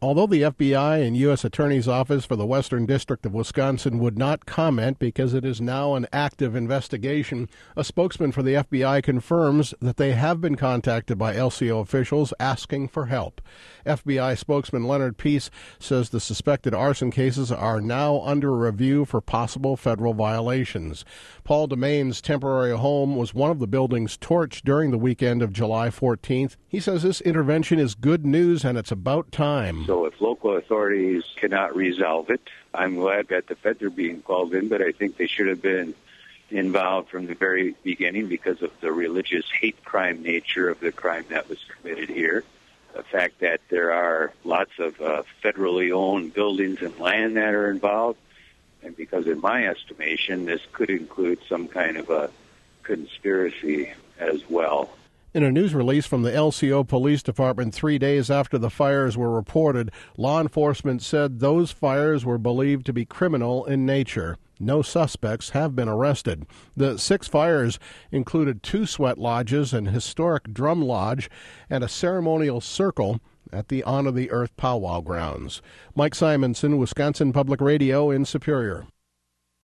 Although the FBI and U.S. Attorney's Office for the Western District of Wisconsin would not comment because it is now an active investigation, a spokesman for the FBI confirms that they have been contacted by LCO officials asking for help. FBI spokesman Leonard Peace says the suspected arson cases are now under review for possible federal violations. Paul DeMain's temporary home was one of the buildings torched during the weekend of July 14th. He says this intervention is good news and it's about time. So if local authorities cannot resolve it, I'm glad that the feds are being called in, but I think they should have been involved from the very beginning because of the religious hate crime nature of the crime that was committed here. The fact that there are lots of federally owned buildings and land that are involved, and because in my estimation, this could include some kind of a conspiracy as well. In a news release from the LCO Police Department 3 days after the fires were reported, law enforcement said those fires were believed to be criminal in nature. No suspects have been arrested. The 6 fires included 2 sweat lodges, an historic drum lodge, and a ceremonial circle at the Honor the Earth powwow grounds. Mike Simonson, Wisconsin Public Radio in Superior.